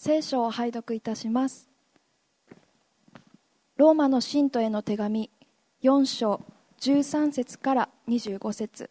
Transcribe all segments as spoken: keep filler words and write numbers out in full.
聖書を拝読いたします。ローマの信徒への手紙よん章じゅうさん節からにじゅうご節、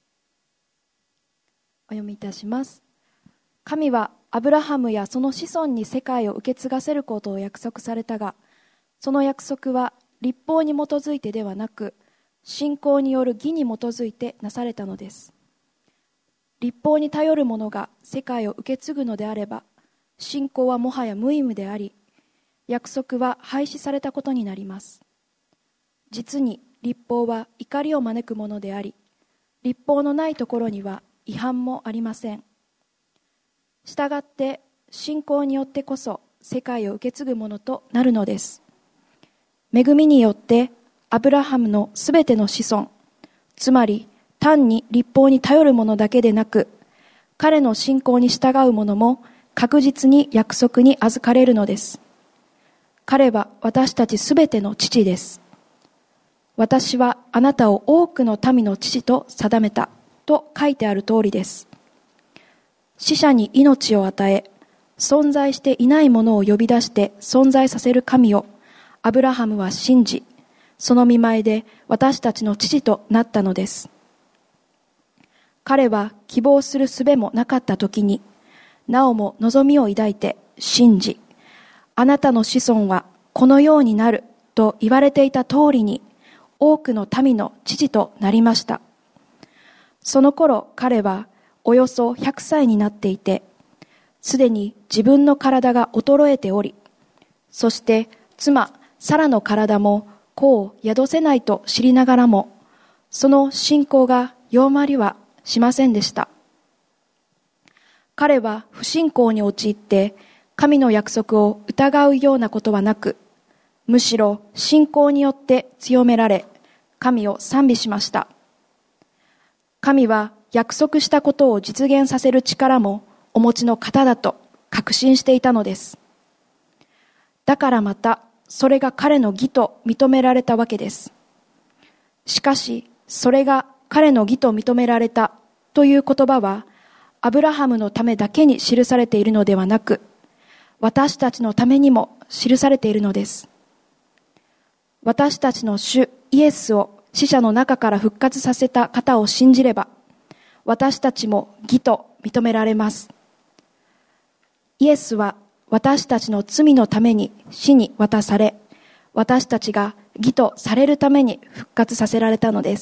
お読みいたします。神はアブラハムやその子孫に世界を受け継がせることを約束されたが、その約束は律法に基づいてではなく、信仰による義に基づいてなされたのです。律法に頼る者が世界を受け継ぐのであれば、信仰はもはや無意味であり、約束は廃止されたことになります。実に律法は怒りを招くものであり、律法のないところには違反もありません。したがって信仰によってこそ世界を受け継ぐものとなるのです。恵みによってアブラハムのすべての子孫、つまり単に律法に頼る者だけでなく、彼の信仰に従う者も確実に約束に預かれるのです。彼は私たちすべての父です。私はあなたを多くの民の父と定めたと書いてある通りです。死者に命を与え、存在していないものを呼び出して存在させる神をアブラハムは信じ、その見舞いで私たちの父となったのです。彼は希望する術もなかった時に、なおも望みを抱いて信じ、あなたの子孫はこのようになると言われていた通りに、多くの民の父となりました。その頃彼はおよそひゃくさいになっていて、すでに自分の体が衰えており、そして妻サラの体も子を宿せないと知りながらも、その信仰が弱まりはしませんでした。彼は不信仰に陥って神の約束を疑うようなことはなく、むしろ信仰によって強められ、神を賛美しました。神は約束したことを実現させる力もお持ちの方だと確信していたのです。だからまたそれが彼の義と認められたわけです。しかしそれが彼の義と認められたという言葉は、アブラハムのためだけに記されているのではなく、私たちのためにも記されているのです。私たちの主イエスを死者の中から復活させた方を信じれば、私たちも義と認められます。イエスは私たちの罪のために死に渡され、私たちが義とされるために復活させられたのです。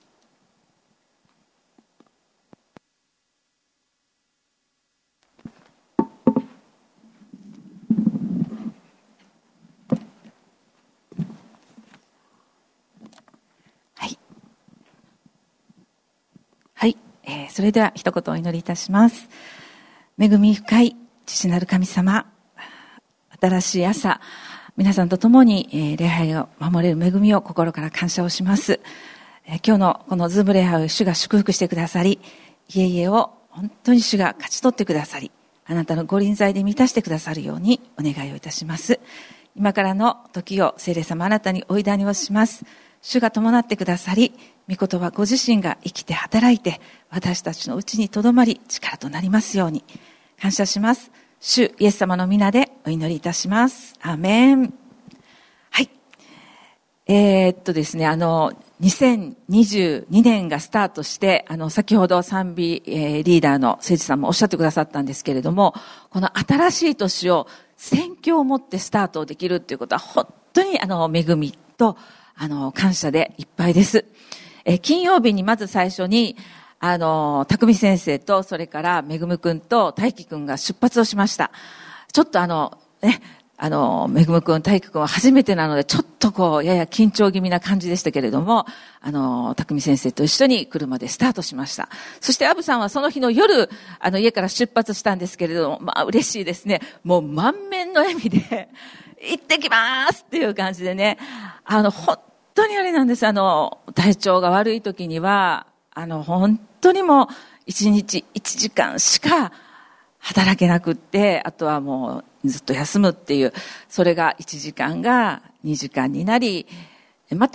はい、えー、それでは一言お祈りいたします。恵み深い父なる神様、新しい朝、皆さんと共に、えー、礼拝を守れる恵みを心から感謝をします。えー、今日のこのズーム礼拝を主が祝福してくださり、家々を本当に主が勝ち取ってくださり、あなたのご臨在で満たしてくださるようにお願いをいたします。今からの時を聖霊様あなたにお委ねをします。主が伴ってくださり、御言葉ご自身が生きて働いて、私たちのうちにとどまり力となりますように感謝します。主イエス様の皆でお祈りいたします。アーメン。はい。えー、っとですね、あの、にせんにじゅうにねんがスタートして、あの、先ほど賛美、えー、リーダーの誠司さんもおっしゃってくださったんですけれども、この新しい年を宣教を持ってスタートできるっていうことは本当にあの、恵みと、あの、感謝でいっぱいです。え、金曜日にまず最初に、あの、匠先生と、それから、めぐむくんと大輝くんが出発をしました。ちょっとあの、ね、あの、めぐむくん、大輝くんは初めてなので、ちょっとこう、やや緊張気味な感じでしたけれども、あの、匠先生と一緒に車でスタートしました。そして、アブさんはその日の夜、あの、家から出発したんですけれども、まあ、嬉しいですね。もう満面の笑みで、行ってきますっていう感じでね、あの、本当にあれなんです。あの、体調が悪い時には、あの、本当にもう、一日一時間しか働けなくって、あとはもうずっと休むっていう、それがいちじかんがにじかんになり、また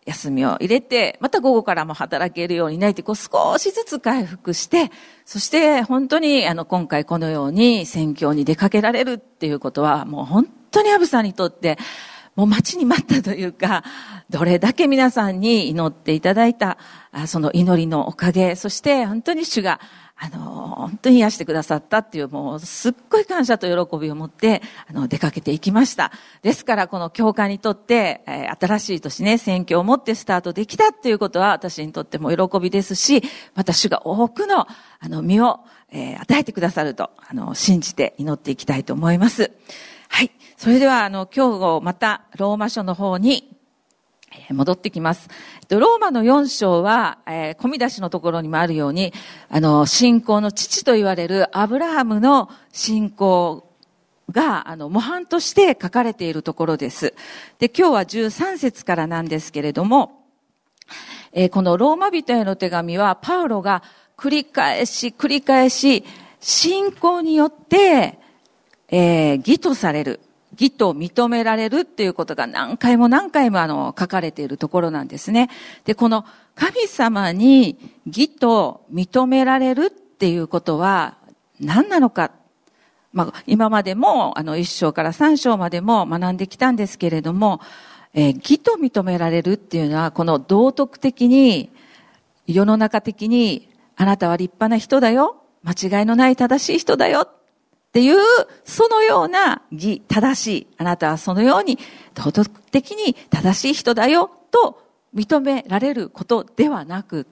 休みを入れて、また午後からも働けるようになって、こう少しずつ回復して、そして本当にあの今回このように宣教に出かけられるっていうことは、もう本当にアブさんにとってもう待ちに待ったというか、どれだけ皆さんに祈っていただいた、その祈りのおかげ、そして本当に主があの、本当に癒してくださったっていう、もうすっごい感謝と喜びを持って、あの、出かけていきました。ですから、この教会にとって、えー、新しい年ね、宣教を持ってスタートできたっていうことは、私にとっても喜びですし、また主が多くの、あの、実を、えー、与えてくださると、あの、信じて祈っていきたいと思います。はい。それでは、あの、今日また、ローマ書の方に、戻ってきます。ローマのよん章は、えー、込み出しのところにもあるように、あの、信仰の父と言われるアブラハムの信仰が、あの、模範として書かれているところです。で、今日はじゅうさん節からなんですけれども、えー、このローマ人への手紙は、パウロが繰り返し繰り返し、信仰によって、えー、義とされる。義と認められるっていうことが何回も何回もあの書かれているところなんですね。で、この神様に義と認められるっていうことは何なのか。まあ、今までもあの一章から三章までも学んできたんですけれども、えー、義と認められるっていうのはこの道徳的に、世の中的にあなたは立派な人だよ。間違いのない正しい人だよ。っていう、そのような義、正しい、あなたはそのように道徳的に正しい人だよと認められることではなくって、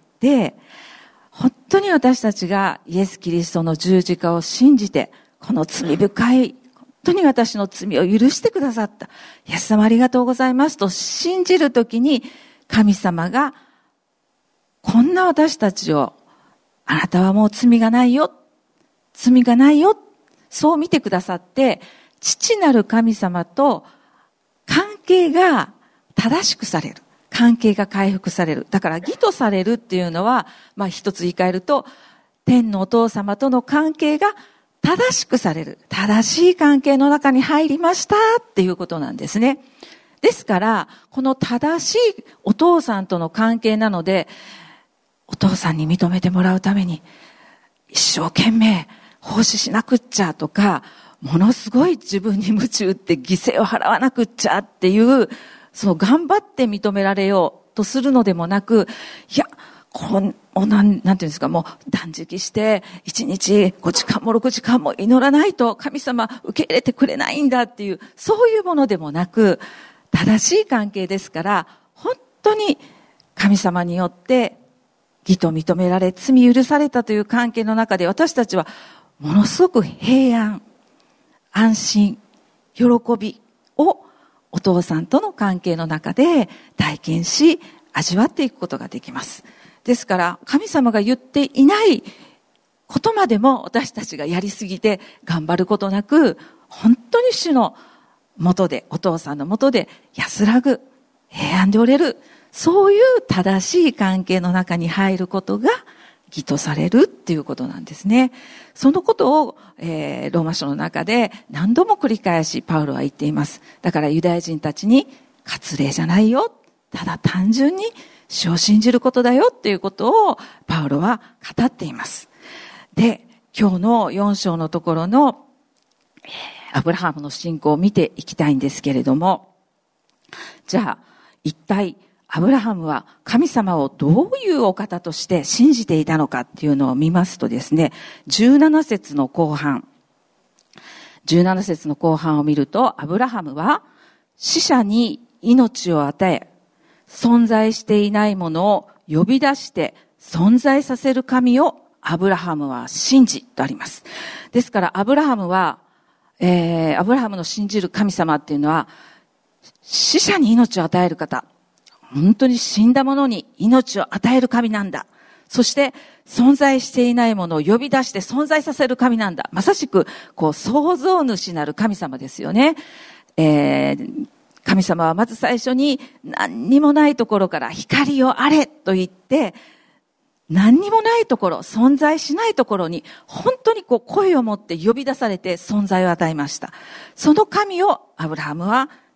本当に私たちがイエス・キリストの十字架を信じて、この罪深い、本当に私の罪を許してくださった。イエス様ありがとうございますと信じるときに、神様がこんな私たちを、あなたはもう罪がないよ、罪がないよ、そう見てくださって、父なる神様と関係が正しくされる。関係が回復される。だから義とされるっていうのは、まあ一つ言い換えると、天のお父様との関係が正しくされる。正しい関係の中に入りましたっていうことなんですね。ですから、この正しいお父さんとの関係なので、お父さんに認めてもらうために、一生懸命、奉仕しなくっちゃとか、ものすごい自分に夢中って犠牲を払わなくっちゃっていう、そう頑張って認められようとするのでもなく、いや、こん、なん、なんていうんですか、もう断食して、一日ごじかんもろくじかんも祈らないと神様受け入れてくれないんだっていう、そういうものでもなく、正しい関係ですから、本当に神様によって義と認められ、罪許されたという関係の中で私たちはものすごく平安、安心、喜びをお父さんとの関係の中で体験し、味わっていくことができます。ですから、神様が言っていないことまでも私たちがやりすぎて頑張ることなく、本当に主の元で、お父さんの元で安らぐ、平安でおれる、そういう正しい関係の中に入ることが義とされるっていうことなんですね。そのことを、えー、ローマ書の中で何度も繰り返しパウロは言っています。だからユダヤ人たちに割礼じゃないよ。ただ単純に主を信じることだよっていうことをパウロは語っています。で、今日のよん章のところの、えー、アブラハムの信仰を見ていきたいんですけれども、じゃあ一体アブラハムは神様をどういうお方として信じていたのかっていうのを見ますとですね、じゅうなな節の後半、じゅうなな節の後半を見ると、アブラハムは死者に命を与え、存在していないものを呼び出して存在させる神をアブラハムは信じとあります。ですからアブラハムは、えー、アブラハムの信じる神様っていうのは、死者に命を与える方、本当に死んだ者に命を与える神なんだ。そして存在していないものを呼び出して存在させる神なんだ。まさしくこう創造主なる神様ですよね。えー、神様はまず最初に何にもないところから光をあれと言って、何にもないところ、存在しないところに本当にこう声を持って呼び出されて存在を与えました。その神をアブラハムは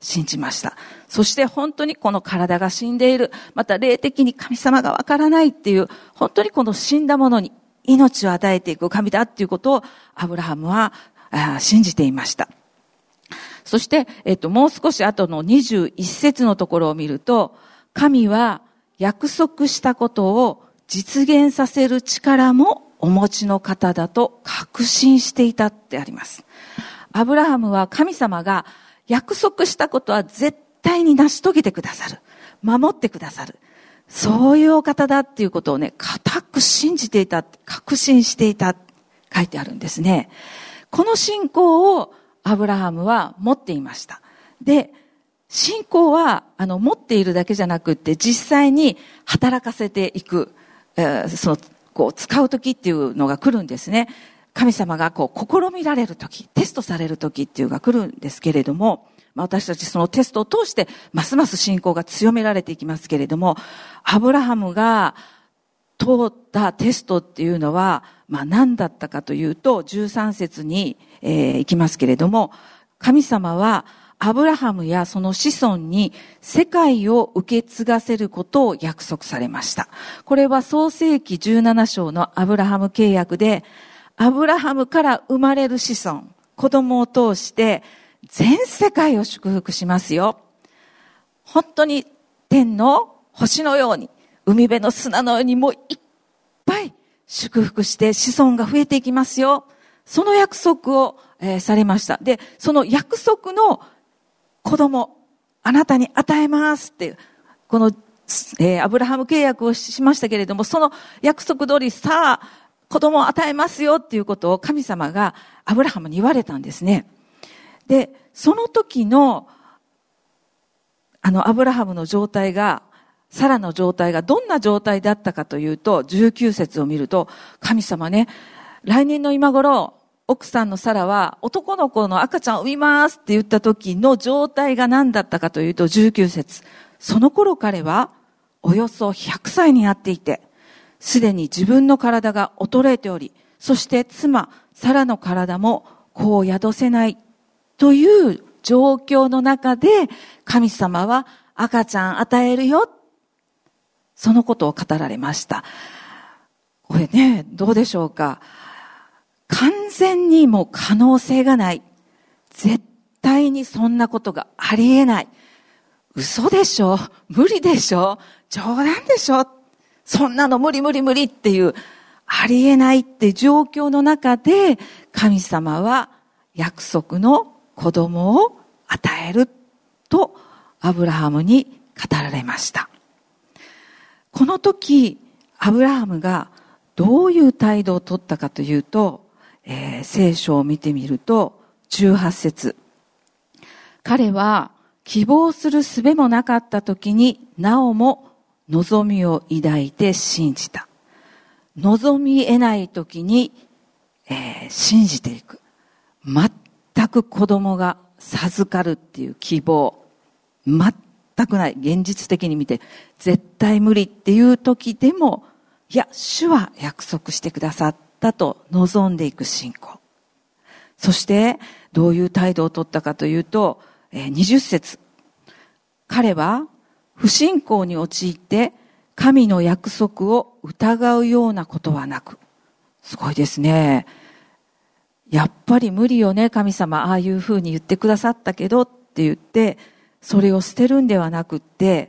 信じました。そして本当にこの体が死んでいる、また霊的に神様がわからないっていう、本当にこの死んだものに命を与えていく神だっていうことをアブラハムは信じていました。そして、えっと、もう少し後のにじゅういち節のところを見ると、神は約束したことを実現させる力もお持ちの方だと確信していたってあります。アブラハムは神様が約束したことは絶対に成し遂げてくださる。守ってくださる。そういうお方だっていうことをね、固く信じていた、確信していた、書いてあるんですね。この信仰をアブラハムは持っていました。で、信仰は、あの、持っているだけじゃなくって、実際に働かせていく、えー、その、こう、使う時っていうのが来るんですね。神様がこう、試みられる時、テストされる時っていうのが来るんですけれども、まあ、私たちそのテストを通して、ますます信仰が強められていきますけれども、アブラハムが通ったテストっていうのは、まあ、何だったかというと、じゅうさん節に、えー、行きますけれども、神様は、アブラハムやその子孫に世界を受け継がせることを約束されました。これは創世記じゅうなな章のアブラハム契約で、アブラハムから生まれる子孫、子供を通して全世界を祝福しますよ。本当に天の星のように、海辺の砂のようにもういっぱい祝福して子孫が増えていきますよ。その約束を、えー、されました。で、その約束の子供、あなたに与えますっていう、この、えー、アブラハム契約をしましたけれども、その約束通りさあ、子供を与えますよっていうことを神様がアブラハムに言われたんですね。で、その時の、あの、アブラハムの状態が、サラの状態がどんな状態だったかというと、じゅうきゅう節を見ると、神様ね、来年の今頃、奥さんのサラは男の子の赤ちゃんを産みますって言った時の状態が何だったかというとじゅうきゅう節。その頃彼はおよそひゃくさいになっていて、すでに自分の体が衰えており、そして妻サラの体も子を宿せないという状況の中で神様は赤ちゃん与えるよ。そのことを語られました。これね、どうでしょうか。完全にもう可能性がない。絶対にそんなことがありえない。嘘でしょ？無理でしょ？冗談でしょ？そんなの無理無理無理っていう、ありえないって状況の中で、神様は約束の子供を与えるとアブラハムに語られました。この時、アブラハムがどういう態度を取ったかというと、えー、聖書を見てみるとじゅうはち節、彼は希望する術もなかった時になおも望みを抱いて信じた。望み得ない時に、えー、信じていく。全く子供が授かるっていう希望全くない。現実的に見て絶対無理っていう時でも、いや主は約束してくださっただと望んでいく信仰。そしてどういう態度を取ったかというと、にじゅう節、彼は不信仰に陥って神の約束を疑うようなことはなく。すごいですね。やっぱり無理よね、神様、ああいうふうに言ってくださったけどって言ってそれを捨てるんではなくって、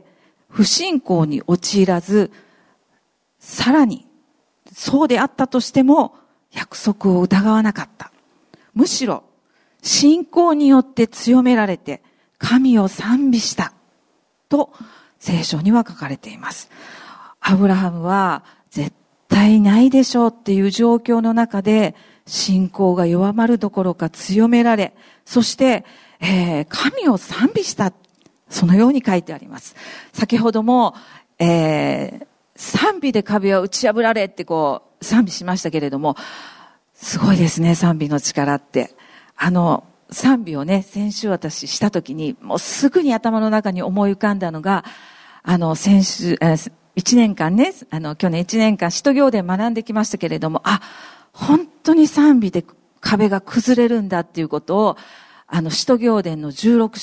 不信仰に陥らず、さらにそうであったとしても約束を疑わなかった。むしろ信仰によって強められて神を賛美したと聖書には書かれています。アブラハムは絶対ないでしょうっていう状況の中で信仰が弱まるどころか強められ、そして、えー、神を賛美した。そのように書いてあります。先ほども、えー賛美で壁は打ち破られってこう賛美しましたけれども、すごいですね、賛美の力って。あの賛美をね、先週私した時にもうすぐに頭の中に思い浮かんだのが、あの先週一年間ね、あの去年一年間使徒行伝学んできましたけれども、あ、本当に賛美で壁が崩れるんだっていうことを、あの使徒行伝のじゅうろく章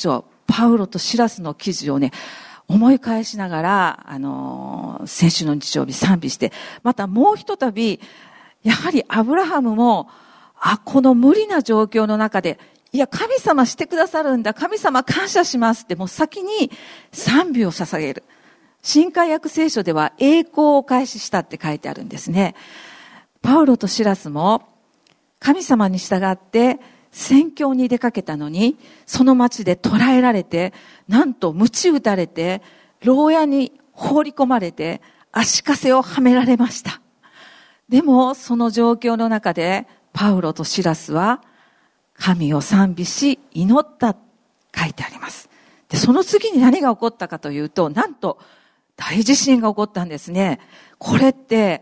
パウロとシラスの記事をね、思い返しながら、あのー、先週の日曜日賛美して、またもうひとたび、やはりアブラハムも、あ、この無理な状況の中で、いや、神様してくださるんだ、神様感謝しますって、もう先に賛美を捧げる。新海訳聖書では栄光をお返ししたって書いてあるんですね。パウロとシラスも、神様に従って宣教に出かけたのに、その町で捕らえられて、なんと鞭打たれて、牢屋に放り込まれて、足かせをはめられました。でも、その状況の中で、パウロとシラスは、神を賛美し、祈ったと書いてあります。で、その次に何が起こったかというと、なんと、大地震が起こったんですね。これって、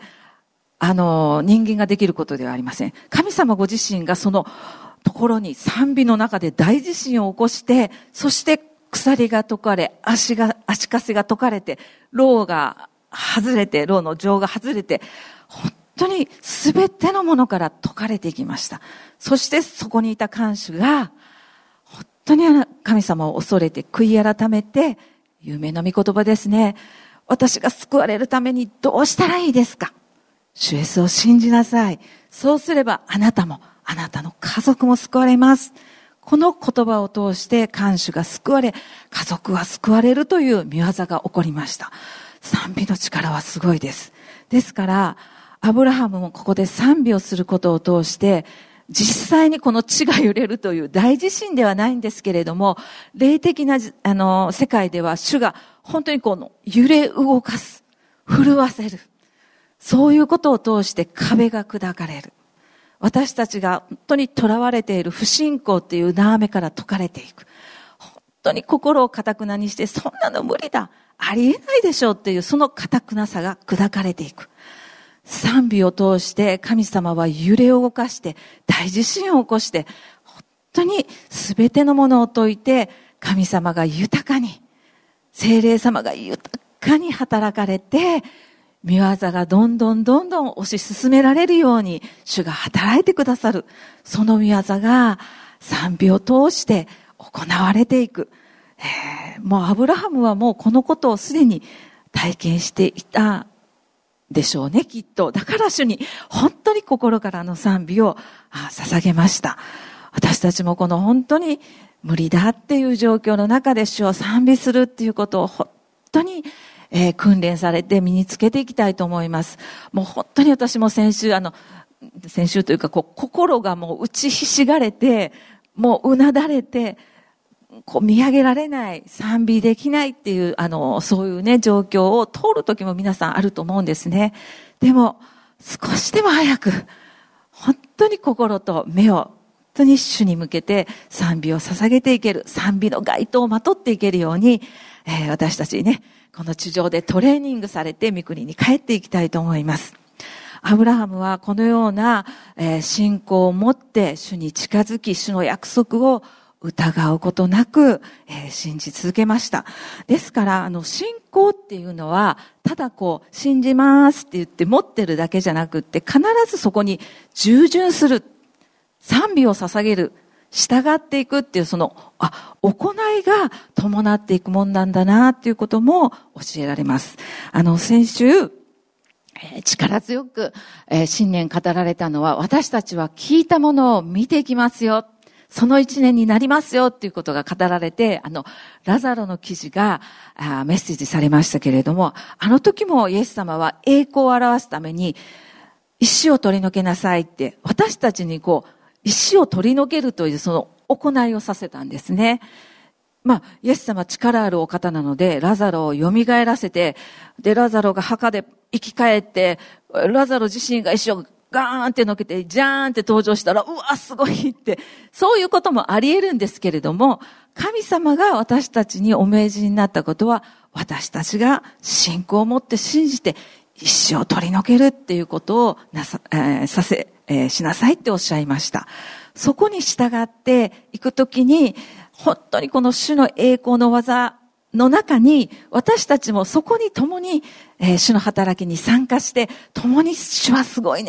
あの、人間ができることではありません。神様ご自身がそのところに賛美の中で大地震を起こして、そして鎖が解かれ、足が、足かせが解かれて、牢が外れて、牢の錠が外れて、本当に全てのものから解かれていきました。そしてそこにいた看守が、本当に神様を恐れて悔い改めて、有名な御言葉ですね。私が救われるためにどうしたらいいですか？主イエスを信じなさい。そうすればあなたも、あなたの家族も救われます。この言葉を通して看守が救われ、家族は救われるという見業が起こりました。賛美の力はすごいです。ですから、アブラハムもここで賛美をすることを通して、実際にこの地が揺れるという大地震ではないんですけれども、霊的なあの世界では主が本当にこの揺れ動かす、震わせる。そういうことを通して壁が砕かれる。私たちが本当に囚われている不信仰っていう縄目から解かれていく。本当に心を堅くなにして、そんなの無理だ、ありえないでしょうっていうその堅くなさが砕かれていく。賛美を通して神様は揺れを動かして大地震を起こして、本当に全てのものを解いて、神様が豊かに、聖霊様が豊かに働かれて、御業がどんどんどんどん推し進められるように主が働いてくださる。その御業が賛美を通して行われていく。えー、もうアブラハムはもうこのことをすでに体験していたでしょうね、きっと。だから主に本当に心からの賛美を捧げました。私たちもこの本当に無理だっていう状況の中で主を賛美するっていうことを本当にえー、訓練されて身につけていきたいと思います。もう本当に私も先週、あの、先週というか、こう、心がもう打ちひしがれて、もううなだれて、こう見上げられない、賛美できないっていう、あの、そういうね、状況を通る時も皆さんあると思うんですね。でも、少しでも早く、本当に心と目を、本当に主に向けて賛美を捧げていける、賛美の街灯をまとっていけるように、えー、私たちね、この地上でトレーニングされて御国に帰っていきたいと思います。アブラハムはこのような、えー、信仰を持って主に近づき、主の約束を疑うことなく、えー、信じ続けました。ですから、あの、信仰っていうのは、ただこう、信じますって言って持ってるだけじゃなくって、必ずそこに従順する、賛美を捧げる、従っていくっていうその、あ、行いが伴っていくもんなんだなっていうことも教えられます。あの、先週、えー、力強く、えー、信念語られたのは、私たちは聞いたものを見ていきますよ。その一年になりますよっていうことが語られて、あの、ラザロの記事があメッセージされましたけれども、あの時もイエス様は栄光を表すために、石を取り除けなさいって、私たちにこう、石を取り除けるというその行いをさせたんですね。まあ、イエス様力あるお方なので、ラザロを蘇らせて、で、ラザロが墓で生き返って、ラザロ自身が石をガーンってのけて、ジャーンって登場したら、うわ、すごいって、そういうこともあり得るんですけれども、神様が私たちにお命じになったことは、私たちが信仰を持って信じて、石を取り除けるっていうことをなさ、えー、させ、えー、しなさいっておっしゃいました。そこに従っていくときに、本当にこの主の栄光の技の中に、私たちもそこに共に、えー、主の働きに参加して、共に主はすごいねっ 、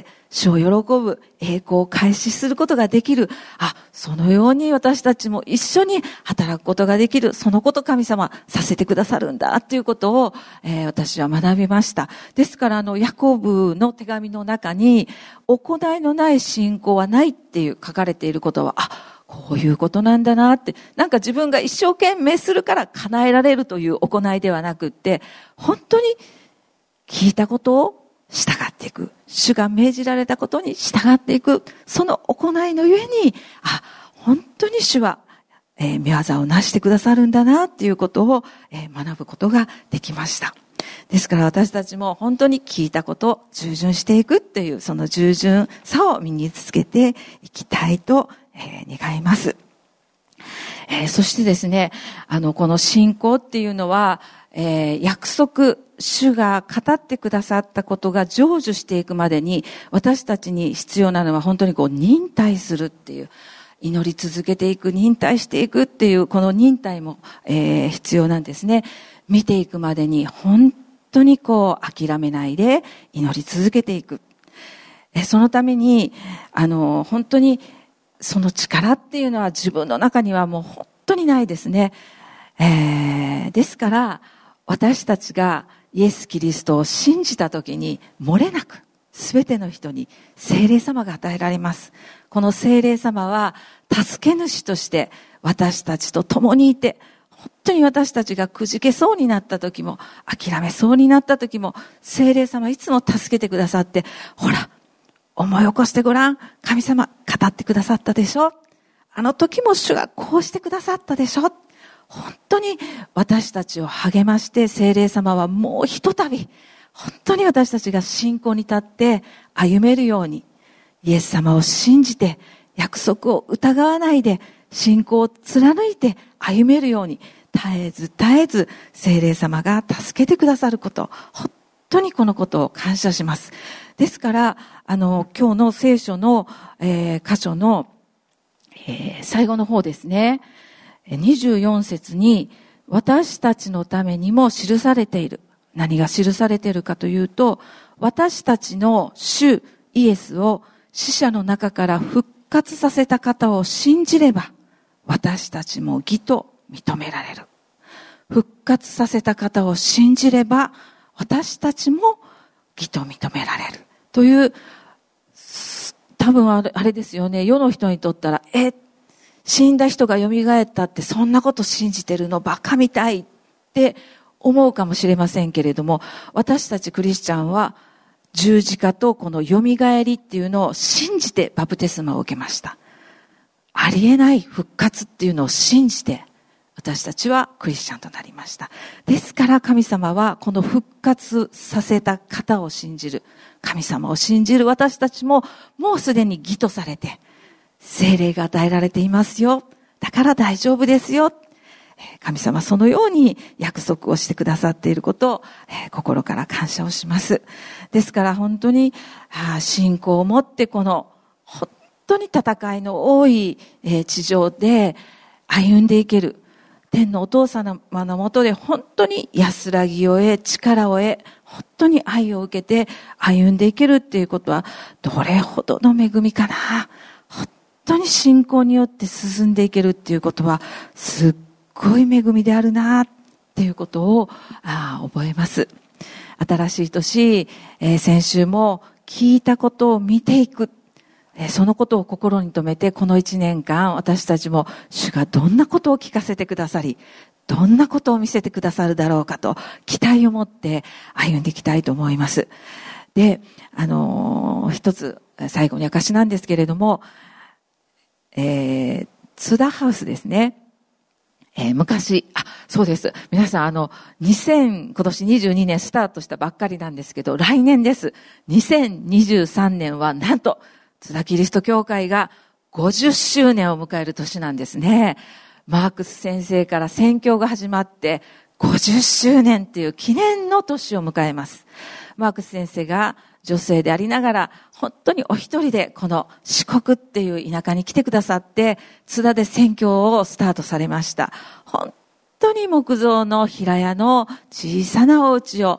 主を喜ぶ栄光を開始することができる。あ、そのように私たちも一緒に働くことができる。そのこと神様させてくださるんだということを、えー、私は学びました。ですからあのヤコブの手紙の中に行いのない信仰はないっていう書かれていることは、あ、こういうことなんだなって、なんか自分が一生懸命するから叶えられるという行いではなくって、本当に聞いたことを従っていく。主が命じられたことに従っていく。その行いのゆえに、あ、本当に主は、えー、御業をなしてくださるんだなっていうことを、えー、学ぶことができました。ですから私たちも本当に聞いたことを従順していくっていう、その従順さを身につけていきたいと、えー、願います。えー、そしてですね、あの、この信仰っていうのは、えー、約束、主が語ってくださったことが成就していくまでに、私たちに必要なのは本当にこう忍耐するっていう、祈り続けていく、忍耐していくっていう、この忍耐も、えー、必要なんですね。見ていくまでに本当にこう諦めないで祈り続けていく。えそのために、あの、本当にその力っていうのは自分の中にはもう本当にないですね。えー、ですから、私たちがイエス・キリストを信じたときに漏れなくすべての人に聖霊様が与えられます。この聖霊様は助け主として私たちと共にいて、本当に私たちがくじけそうになった時も、諦めそうになった時も、聖霊様いつも助けてくださって、ほら、思い起こしてごらん。神様語ってくださったでしょ。あの時も主がこうしてくださったでしょ。本当に私たちを励まして聖霊様はもうひとたび本当に私たちが信仰に立って歩めるように、イエス様を信じて約束を疑わないで信仰を貫いて歩めるように、絶えず絶えず聖霊様が助けてくださること、本当にこのことを感謝します。ですからあの今日の聖書の、えー、箇所の、えー、最後の方ですね、にじゅうよん節に、私たちのためにも記されている。何が記されているかというと、私たちの主イエスを死者の中から復活させた方を信じれば、私たちも義と認められる。復活させた方を信じれば、私たちも義と認められる。という、多分あれ、あれですよね。世の人にとったら、え、死んだ人が蘇ったってそんなこと信じてるのバカみたいって思うかもしれませんけれども、私たちクリスチャンは十字架とこの蘇りっていうのを信じてバプテスマを受けました。ありえない復活っていうのを信じて私たちはクリスチャンとなりました。ですから神様はこの復活させた方を信じる、神様を信じる私たちももうすでに義とされて聖霊が与えられていますよ。だから大丈夫ですよ。神様そのように約束をしてくださっていることを、えー、心から感謝をします。ですから本当にあ信仰を持ってこの本当に戦いの多い、えー、地上で歩んでいける。天のお父様のもとで本当に安らぎを得、力を得、本当に愛を受けて歩んでいけるっていうことはどれほどの恵みかな。本当に信仰によって進んでいけるっていうことはすっごい恵みであるなっていうことをあ覚えます。新しい年、えー、先週も聞いたことを見ていく、えー、そのことを心に留めてこの一年間私たちも主がどんなことを聞かせてくださり、どんなことを見せてくださるだろうかと期待を持って歩んでいきたいと思います。で、あのー、一つ最後に証なんですけれども、えー、津田ハウスですね。えー、昔、あ、そうです。皆さん、あの、にせん、今年にじゅうにねんスタートしたばっかりなんですけど、来年です。にせんにじゅうさんねんは、なんと、津田キリスト教会がごじゅっしゅうねんを迎える年なんですね。マークス先生から宣教が始まって、ごじゅっしゅうねんっていう記念の年を迎えます。マークス先生が女性でありながら、本当にお一人でこの四国っていう田舎に来てくださって、津田で宣教をスタートされました。本当に木造の平屋の小さなお家を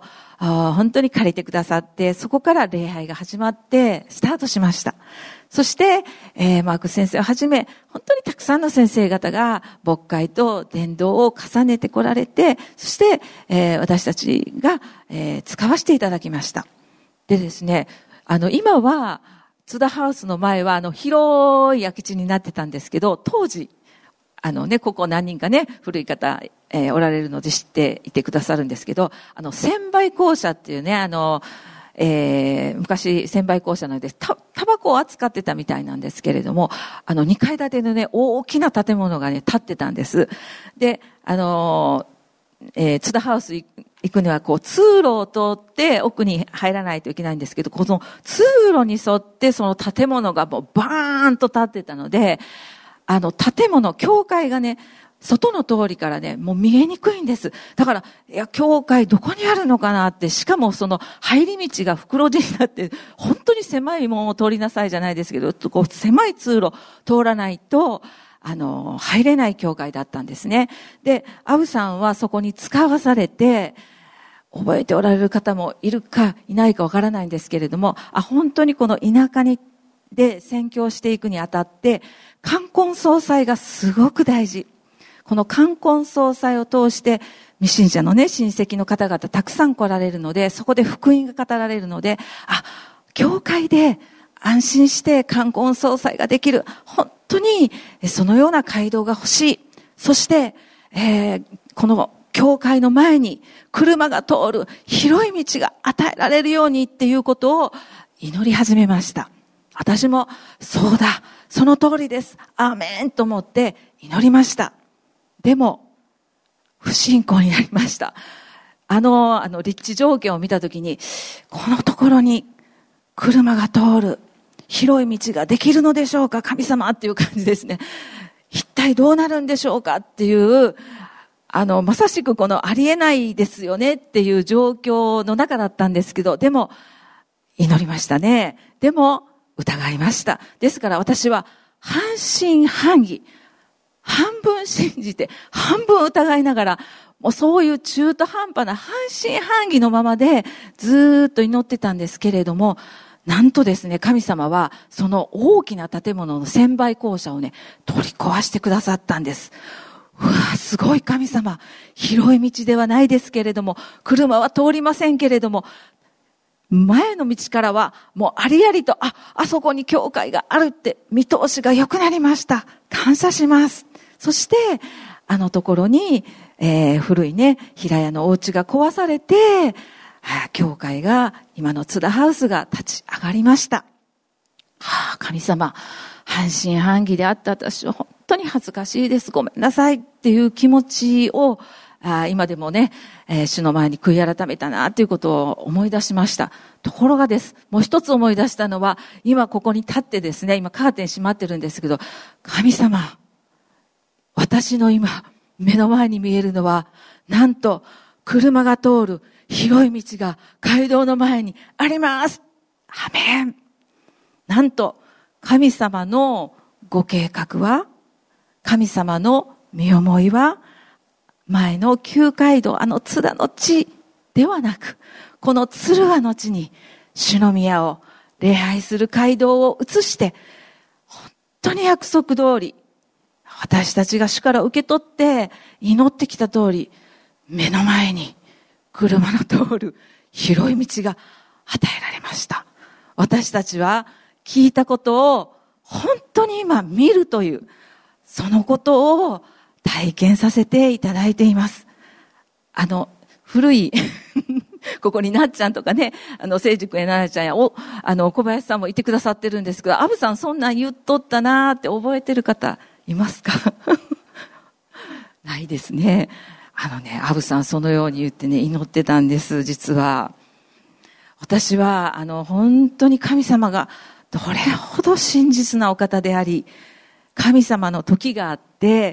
本当に借りてくださって、そこから礼拝が始まってスタートしました。そして、えー、マーク先生をはじめ、本当にたくさんの先生方が牧会と伝道を重ねてこられて、そして、えー、私たちが、えー、使わせていただきました。でですね、あの、今は、津田ハウスの前は、あの、広い空き地になってたんですけど、当時、あのね、ここ何人かね、古い方、えー、おられるので知っていてくださるんですけど、あの、専売公社っていうね、あの、えー、昔、専売公社なので、た、タバコを扱ってたみたいなんですけれども、あの、にかい建てのね、大きな建物がね、建ってたんです。で、あの、えー、津田ハウス行くには、こう、通路を通って奥に入らないといけないんですけど、この通路に沿って、その建物がもうバーンと建ってたので、あの、建物、教会がね、外の通りからね、もう見えにくいんです。だから、いや、教会どこにあるのかなって、しかもその入り道が袋地になって、本当に狭い門を通りなさいじゃないですけど、こう狭い通路通らないと、あの、入れない教会だったんですね。で、アブさんはそこに使わされて、覚えておられる方もいるかいないかわからないんですけれども、あ、本当にこの田舎に、で宣教していくにあたって、冠婚葬祭がすごく大事。この冠婚葬祭を通して、未信者のね、親戚の方々たくさん来られるので、そこで福音が語られるので、あ、教会で安心して冠婚葬祭ができる。本当にそのような街道が欲しい。そして、えー、この教会の前に車が通る広い道が与えられるようにっていうことを祈り始めました。私も、そうだ、その通りです。アーメンと思って祈りました。でも、不信仰になりました。あの、あの、立地条件を見たときに、このところに車が通る広い道ができるのでしょうか、神様っていう感じですね。一体どうなるんでしょうかっていう、あの、まさしくこのありえないですよねっていう状況の中だったんですけど、でも、祈りましたね。でも、疑いました。ですから私は半信半疑、半分信じて半分疑いながら、もうそういう中途半端な半信半疑のままでずーっと祈ってたんですけれども、なんとですね、神様はその大きな建物の専売公社をね、取り壊してくださったんです。うわー、すごい神様。広い道ではないですけれども、車は通りませんけれども、前の道からはもうありありと、あ、あそこに教会があるって見通しが良くなりました。感謝します。そして、あのところに、えー、古いね、平屋のお家が壊されて、教会が、今の津田ハウスが立ち上がりました。はあ、神様、半信半疑であった私は本当に恥ずかしいです。ごめんなさいっていう気持ちを、あ今でもね、えー、主の前に悔い改めたなということを思い出しました。ところがです。もう一つ思い出したのは、今ここに立ってですね、今カーテン閉まってるんですけど、神様、私の今、目の前に見えるのは、なんと、車が通る広い道が街道の前にあります。アメン。なんと、神様のご計画は、神様の見思いは、前の旧街道、あの津田の地ではなく、この敦賀の地に主の宮を礼拝する街道を移して、本当に約束通り、私たちが主から受け取って祈ってきた通り、目の前に車の通る広い道が与えられました。私たちは聞いたことを本当に今見るという、そのことを体験させていただいています。あの、古い、ここになっちゃんとかね、あの、聖塾へななちゃんや、お、あの、小林さんもいてくださってるんですけど、アブさんそんなん言っとったなーって覚えてる方いますか？ないですね。あのね、アブさんそのように言ってね、祈ってたんです、実は。私は、あの、本当に神様がどれほど真実なお方であり、神様の時があって、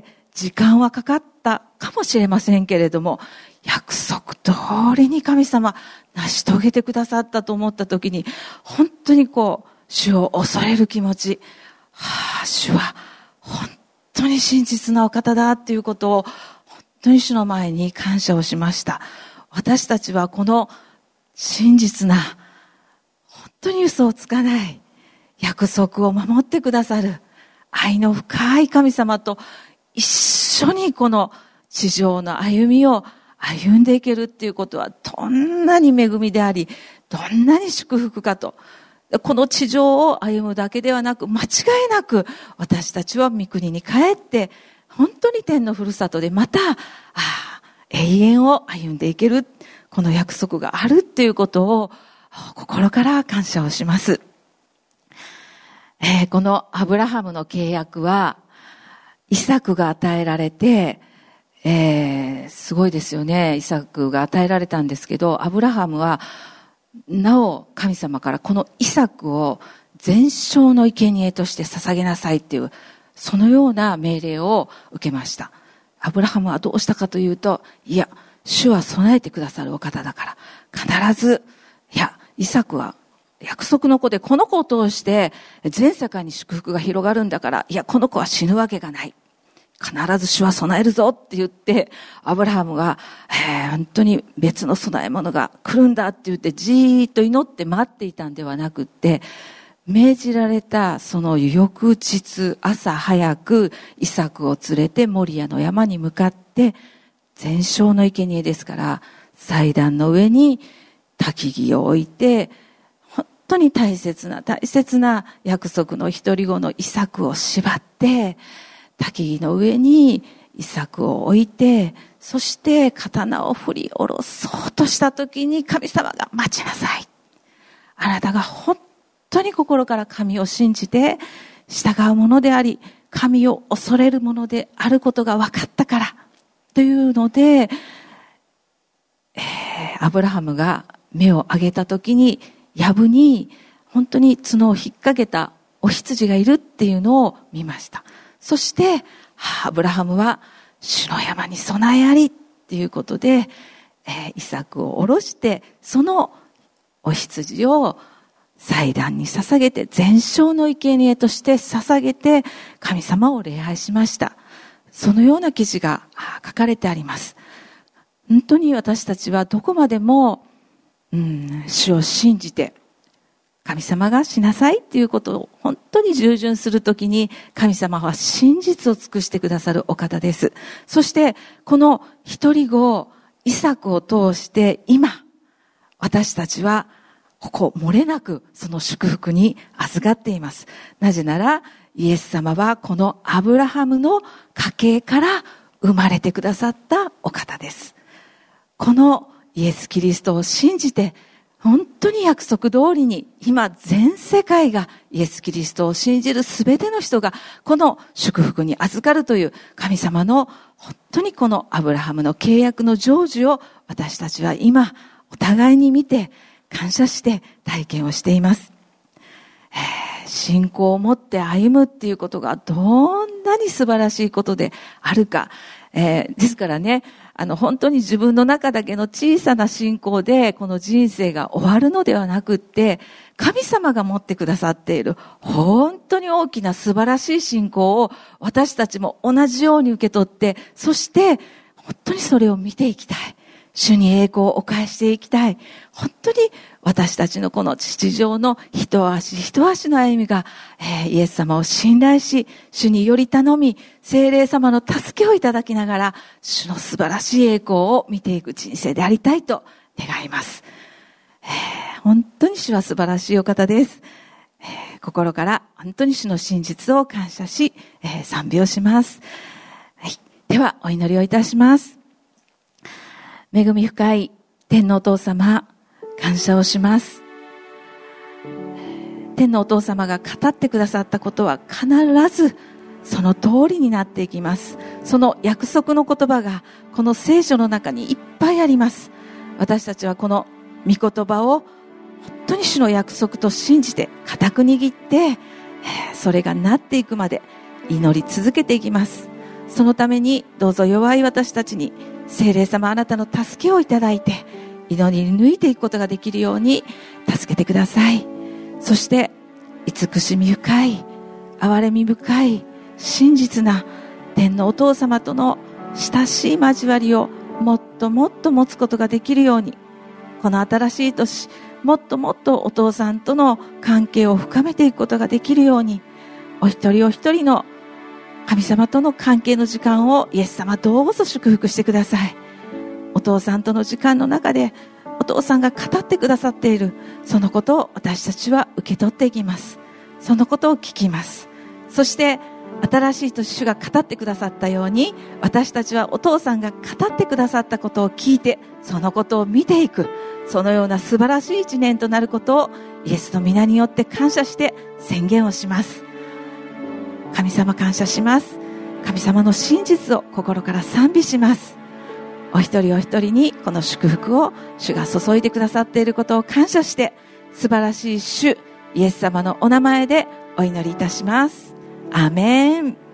時間はかかったかもしれませんけれども、約束通りに神様成し遂げてくださったと思った時に、本当にこう、主を恐れる気持ち、はあ、主は本当に真実なお方だっていうことを、本当に主の前に感謝をしました。私たちはこの真実な、本当に嘘をつかない約束を守ってくださる愛の深い神様と一緒にこの地上の歩みを歩んでいけるっていうことはどんなに恵みであり、どんなに祝福かと。この地上を歩むだけではなく、間違いなく私たちは御国に帰って本当に天のふるさとでまたああ永遠を歩んでいける、この約束があるっていうことを心から感謝をします。えー、このアブラハムの契約はイサクが与えられて、えー、すごいですよね。イサクが与えられたんですけど、アブラハムはなお神様からこのイサクを全焼の生贄として捧げなさいっていう、そのような命令を受けました。アブラハムはどうしたかというと、いや、主は備えてくださるお方だから、必ず、いや、イサクは約束の子で、この子を通して全世界に祝福が広がるんだから、いや、この子は死ぬわけがない。必ず主は備えるぞって言って、アブラハムが、えー、本当に別の備え物が来るんだって言って、じーっと祈って待っていたんではなくって、命じられたその翌日朝早くイサクを連れてモリアの山に向かって、全焼の生贄ですから、祭壇の上に焚き木を置いて、本当に大切な大切な約束の一人子のイサクを縛って、焚き木の上にイサクを置いて、そして刀を振り下ろそうとした時に神様が待ちなさい。あなたが本当に心から神を信じて従うものであり、神を恐れるものであることが分かったからというので、えー、アブラハムが目を上げた時に藪に本当に角を引っ掛けたお羊がいるっていうのを見ました。そして、アブラハムは主の山に備えありっていうことで、えー、イサクを下ろして、そのお羊を祭壇に捧げて、全焼の生贄として捧げて、神様を礼拝しました。そのような記事が書かれてあります。本当に私たちはどこまでも、うん、主を信じて、神様がしなさいっていうことを本当に従順するときに、神様は真実を尽くしてくださるお方です。そしてこの一人子イサクを通して今私たちはここ漏れなくその祝福に預かっています。なぜならイエス様はこのアブラハムの家系から生まれてくださったお方です。このイエス・キリストを信じて本当に約束通りに今全世界がイエス・キリストを信じるすべての人がこの祝福に預かるという神様の本当にこのアブラハムの契約の成就を私たちは今お互いに見て感謝して体験をしています。えー、信仰を持って歩むっていうことがどんなに素晴らしいことであるか。えー、ですからね、あの本当に自分の中だけの小さな信仰でこの人生が終わるのではなくって、神様が持ってくださっている本当に大きな素晴らしい信仰を私たちも同じように受け取って、そして本当にそれを見ていきたい。主に栄光をお返していきたい。本当に私たちのこの地上の一足一足の歩みが、えー、イエス様を信頼し、主により頼み、聖霊様の助けをいただきながら、主の素晴らしい栄光を見ていく人生でありたいと願います。えー、本当に主は素晴らしいお方です。えー、心から本当に主の真実を感謝し、えー、賛美をします。はい、ではお祈りをいたします。恵み深い天のお父様、感謝をします。天のお父様が語ってくださったことは必ずその通りになっていきます。その約束の言葉がこの聖書の中にいっぱいあります。私たちはこの御言葉を本当に主の約束と信じて固く握って、それがなっていくまで祈り続けていきます。そのためにどうぞ弱い私たちに聖霊様あなたの助けをいただいて祈り抜いていくことができるように助けてください。そして慈しみ深い、憐れみ深い、真実な天のお父様との親しい交わりをもっともっと持つことができるようにこの新しい年、もっともっとお父さんとの関係を深めていくことができるように、お一人お一人の神様との関係の時間をイエス様どうぞ祝福してください。お父さんとの時間の中でお父さんが語ってくださっているそのことを私たちは受け取っていきます。そのことを聞きます。そして新しい年、主が語ってくださったように、私たちはお父さんが語ってくださったことを聞いて、そのことを見ていく、そのような素晴らしい一年となることをイエスの皆によって感謝して宣言をします。神様感謝します。神様の真実を心から賛美します。お一人お一人にこの祝福を主が注いでくださっていることを感謝して、素晴らしい主イエス様のお名前でお祈りいたします。アーメン。